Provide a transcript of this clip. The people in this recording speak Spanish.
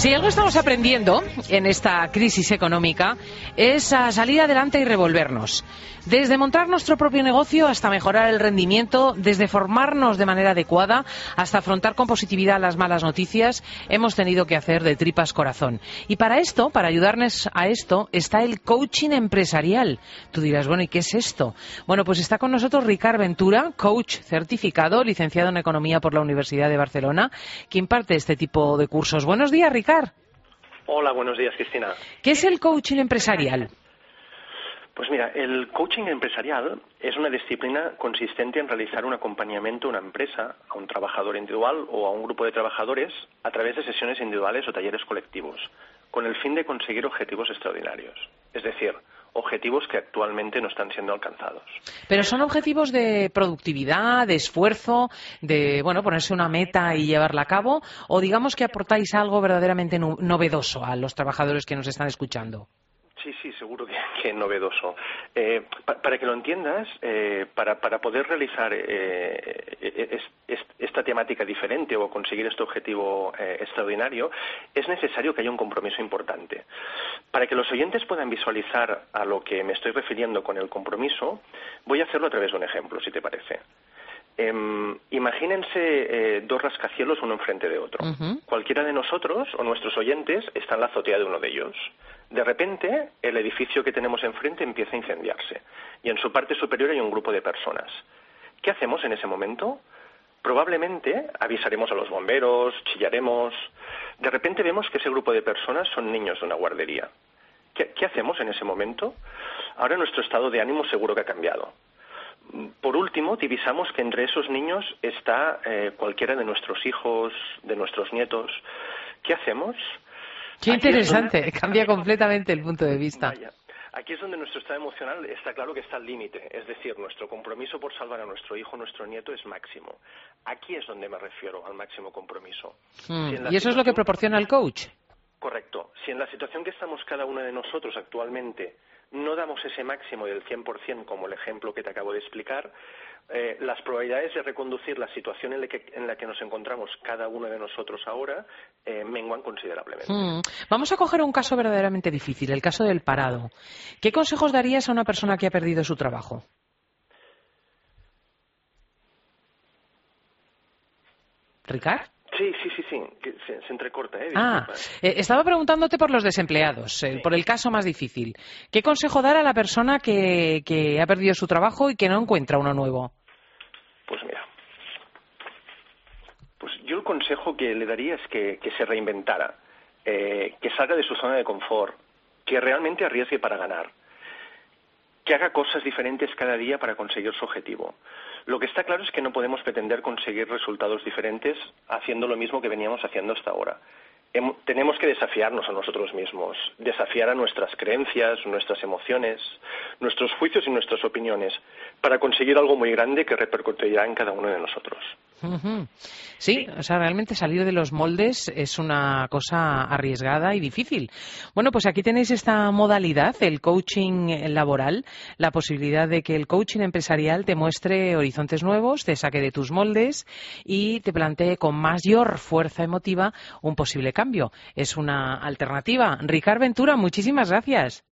Si algo estamos aprendiendo en esta crisis económica es a salir adelante y revolvernos. Desde montar nuestro propio negocio hasta mejorar el rendimiento, desde formarnos de manera adecuada hasta afrontar con positividad las malas noticias, hemos tenido que hacer de tripas corazón. Y para esto, para ayudarnos a esto, está el coaching empresarial. Tú dirás, bueno, ¿y qué es esto? Bueno, pues está con nosotros Ricard Ventura, coach certificado, licenciado en Economía por la Universidad de Barcelona, que imparte este tipo de cursos. Buenos días, Ricard. Hola, buenos días, Cristina. ¿Qué es el coaching empresarial? Pues mira, el coaching empresarial es una disciplina consistente en realizar un acompañamiento a una empresa, a un trabajador individual o a un grupo de trabajadores a través de sesiones individuales o talleres colectivos, con el fin de conseguir objetivos extraordinarios. Es decir, objetivos que actualmente no están siendo alcanzados. Pero son objetivos de productividad, de esfuerzo, de ponerse una meta y llevarla a cabo, o digamos que aportáis algo verdaderamente novedoso a los trabajadores que nos están escuchando. Sí, seguro que es novedoso. Para que lo entiendas, para poder realizar esta temática diferente o conseguir este objetivo extraordinario, es necesario que haya un compromiso importante. Para que los oyentes puedan visualizar a lo que me estoy refiriendo con el compromiso, voy a hacerlo a través de un ejemplo, si te parece. Imagínense dos rascacielos uno enfrente de otro. Cualquiera de nosotros o nuestros oyentes está en la azotea de uno de ellos. De repente, el edificio que tenemos enfrente empieza a incendiarse y en su parte superior hay un grupo de personas. ¿Qué hacemos en ese momento? Probablemente avisaremos a los bomberos, chillaremos. De repente vemos que ese grupo de personas son niños de una guardería. ¿Qué hacemos en ese momento? Ahora nuestro estado de ánimo seguro que ha cambiado. Por último, divisamos que entre esos niños está cualquiera de nuestros hijos, de nuestros nietos. ¿Qué hacemos? Qué interesante, cambia completamente el punto de vista. Vaya. Aquí es donde nuestro estado emocional está claro que está al límite, es decir, nuestro compromiso por salvar a nuestro hijo, nuestro nieto es máximo. Aquí es donde me refiero al máximo compromiso. ¿Y eso es lo que proporciona el coach? Correcto. Si en la situación que estamos cada uno de nosotros actualmente no damos ese máximo del 100% como el ejemplo que te acabo de explicar, las probabilidades de reconducir la situación en la que nos encontramos cada uno de nosotros ahora menguan considerablemente. Vamos a coger un caso verdaderamente difícil, el caso del parado. ¿Qué consejos darías a una persona que ha perdido su trabajo? ¿Ricard? Sí, que se entrecorta, Estaba preguntándote por los desempleados, por el caso más difícil. ¿Qué consejo dar a la persona que ha perdido su trabajo y que no encuentra uno nuevo? Pues mira, yo el consejo que le daría es que se reinventara, que salga de su zona de confort, que realmente arriesgue para ganar, que haga cosas diferentes cada día para conseguir su objetivo. Lo que está claro es que no podemos pretender conseguir resultados diferentes haciendo lo mismo que veníamos haciendo hasta ahora. Tenemos que desafiarnos a nosotros mismos, desafiar a nuestras creencias, nuestras emociones, nuestros juicios y nuestras opiniones, para conseguir algo muy grande que repercutirá en cada uno de nosotros. Sí, o sea, realmente salir de los moldes es una cosa arriesgada y difícil. Bueno, pues aquí tenéis esta modalidad, el coaching laboral, la posibilidad de que el coaching empresarial te muestre horizontes nuevos, te saque de tus moldes y te plantee con mayor fuerza emotiva un posible cambio. Es una alternativa. Ricard Ventura, muchísimas gracias.